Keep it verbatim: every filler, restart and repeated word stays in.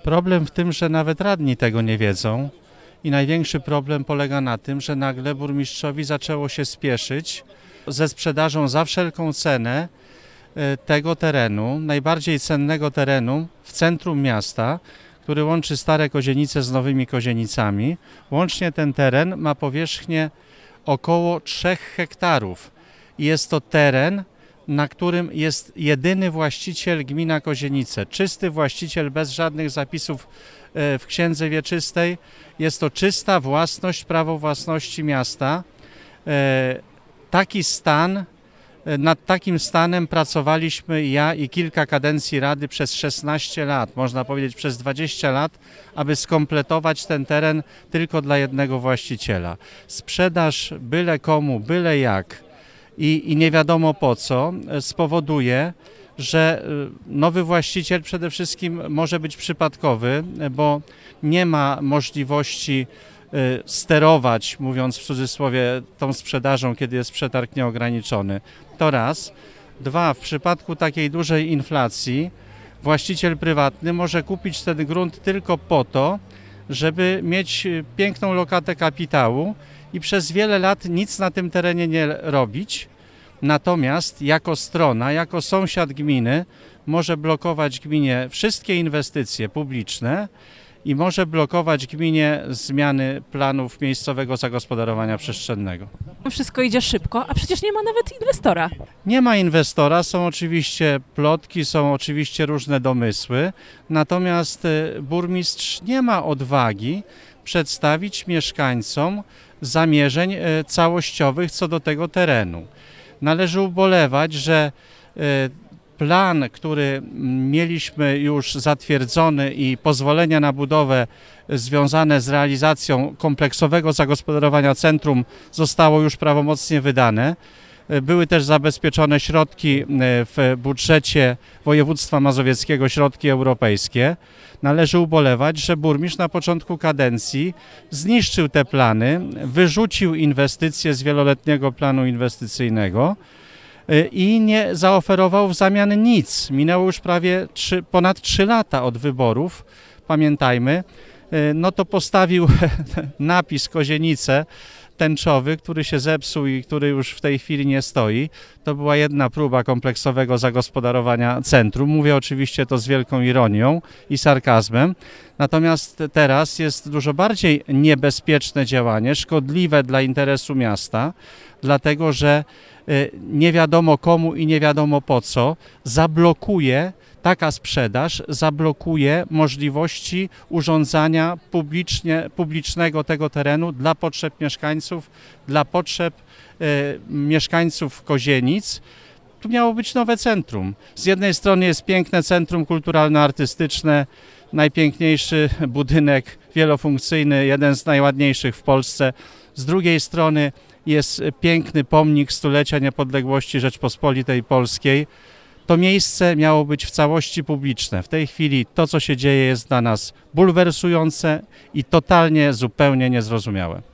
Problem w tym, że nawet radni tego nie wiedzą i największy problem polega na tym, że nagle burmistrzowi zaczęło się spieszyć ze sprzedażą za wszelką cenę tego terenu, najbardziej cennego terenu w centrum miasta, który łączy Stare Kozienice z Nowymi Kozienicami. Łącznie ten teren ma powierzchnię około trzech hektarów. Jest to teren, na którym jest jedyny właściciel gmina Kozienice. Czysty właściciel bez żadnych zapisów w księdze wieczystej. Jest to czysta własność, prawo własności miasta. Taki stan, nad takim stanem pracowaliśmy ja i kilka kadencji rady przez szesnaście lat, można powiedzieć przez dwadzieścia lat, aby skompletować ten teren tylko dla jednego właściciela. Sprzedaż byle komu, byle jak i, i nie wiadomo po co spowoduje, że nowy właściciel przede wszystkim może być przypadkowy, bo nie ma możliwości sterować, mówiąc w cudzysłowie, tą sprzedażą, kiedy jest przetarg nieograniczony. To raz. Dwa, w przypadku takiej dużej inflacji właściciel prywatny może kupić ten grunt tylko po to, żeby mieć piękną lokatę kapitału i przez wiele lat nic na tym terenie nie robić. Natomiast jako strona, jako sąsiad gminy może blokować gminie wszystkie inwestycje publiczne i może blokować gminie zmiany planów miejscowego zagospodarowania przestrzennego. Wszystko idzie szybko, a przecież nie ma nawet inwestora. Nie ma inwestora, są oczywiście plotki, są oczywiście różne domysły, natomiast burmistrz nie ma odwagi przedstawić mieszkańcom zamierzeń całościowych co do tego terenu. Należy ubolewać, że plan, który mieliśmy już zatwierdzony i pozwolenia na budowę związane z realizacją kompleksowego zagospodarowania centrum zostało już prawomocnie wydane. Były też zabezpieczone środki w budżecie województwa mazowieckiego, środki europejskie. Należy ubolewać, że burmistrz na początku kadencji zniszczył te plany, wyrzucił inwestycje z wieloletniego planu inwestycyjnego i nie zaoferował w zamian nic. Minęło już prawie trzy, ponad trzy lata od wyborów, pamiętajmy. No to postawił napis Kozienice tęczowy, który się zepsuł i który już w tej chwili nie stoi. To była jedna próba kompleksowego zagospodarowania centrum. Mówię oczywiście to z wielką ironią i sarkazmem. Natomiast teraz jest dużo bardziej niebezpieczne działanie, szkodliwe dla interesu miasta, dlatego że nie wiadomo komu i nie wiadomo po co zablokuje taka sprzedaż, zablokuje możliwości urządzania publicznie, publicznego tego terenu dla potrzeb mieszkańców, dla potrzeb e, mieszkańców Kozienic. Tu miało być nowe centrum. Z jednej strony jest piękne centrum kulturalno-artystyczne, najpiękniejszy budynek wielofunkcyjny, jeden z najładniejszych w Polsce. Z drugiej strony jest piękny pomnik stulecia niepodległości Rzeczpospolitej Polskiej. To miejsce miało być w całości publiczne. W tej chwili to, co się dzieje, jest dla nas bulwersujące i totalnie, zupełnie niezrozumiałe.